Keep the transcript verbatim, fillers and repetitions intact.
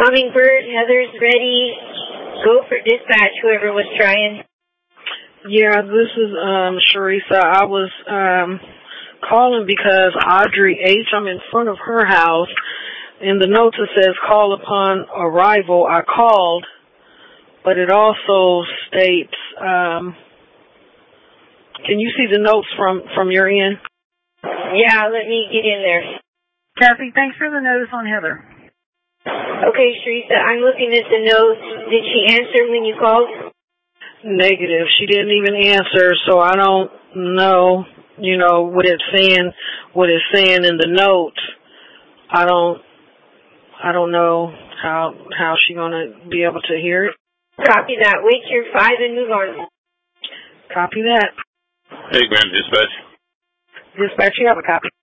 Hummingbird, Heather's ready. Go for dispatch, whoever was trying. Yeah, this is um Sharisa. I was um calling because Audrey H., I'm in front of her house. In the notes it says call upon arrival. I called, but it also states, um, can you see the notes from, from your end? Yeah, let me get in there. Kathy, thanks for the notice on Heather. Okay, Sharisa, I'm looking at the notes. Did she answer when you called? Negative. She didn't even answer, so I don't know, you know, what it's saying, what it's saying in the notes. I don't, I don't know how, how she gonna be able to hear it. Copy that. Wait your five and move on. Copy that. Hey, Graham, dispatch. Dispatch, you have a copy.